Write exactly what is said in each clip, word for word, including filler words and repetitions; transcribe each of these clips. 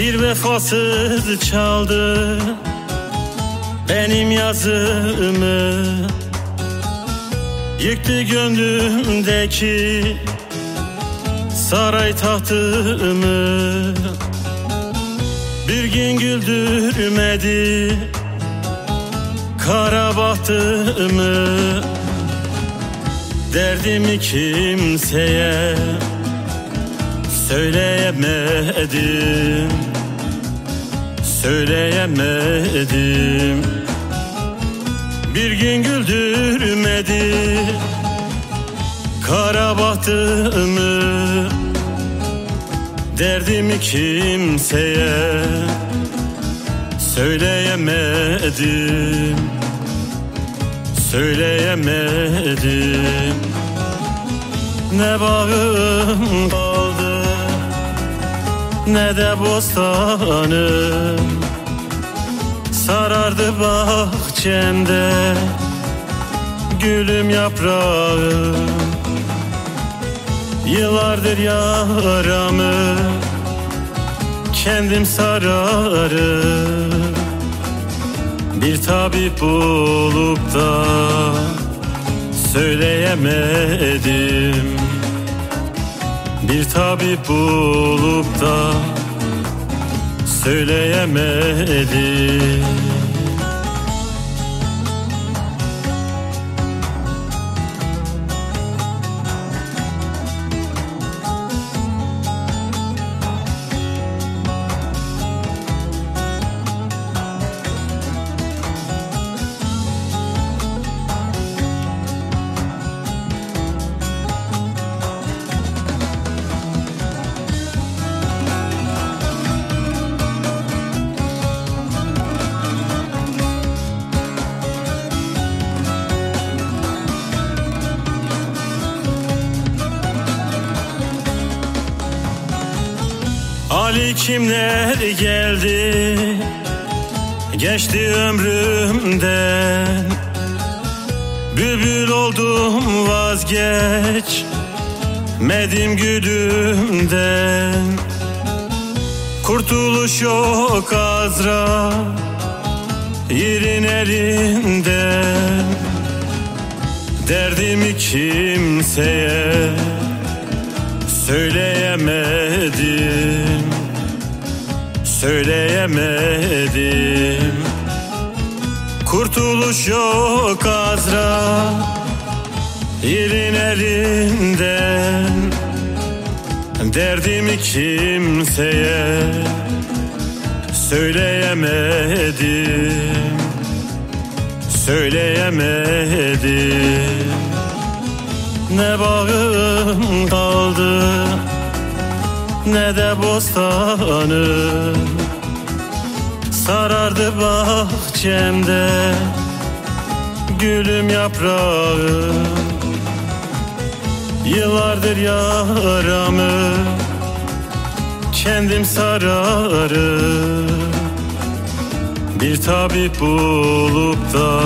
Bir vefasız çaldı benim yazımı, yıktı gönlümdeki saray tahtımı. Bir gün güldürmedi kara bahtımı, derdimi kimseye söyleyemedim, söyleyemedim. Bir gün güldürmedi kara bahtımı, derdimi kimseye söyleyemedim, söyleyemedim. Ne bağım kaldı ne de bostanım, sarardı bahçemde gülüm yaprağım. Yıllardır yaramı kendim sararım, bir tabip bulup da söyleyemedim, bir tabip bulup da söyleyemedim. Ali kimler geldi geçti ömrümden, bülbül oldum vazgeçmedim güdümden. Kurtuluş yok Azrail'in elinden, derdimi kimseye söyleyemedim, söyleyemedim. Kurtuluş yok Azrail'in elinden, derdimi kimseye söyleyemedim, söyleyemedim. Ne bağım kaldı ne de bostanım, sarardı bahçemde gülüm yaprağım. Yıllardır yaramı kendim sararım, bir tabip bulup da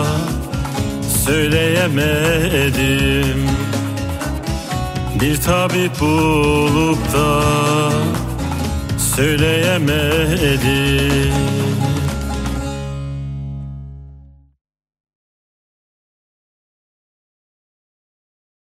söyleyemedim, bir tabip bulup da söyleyemedim.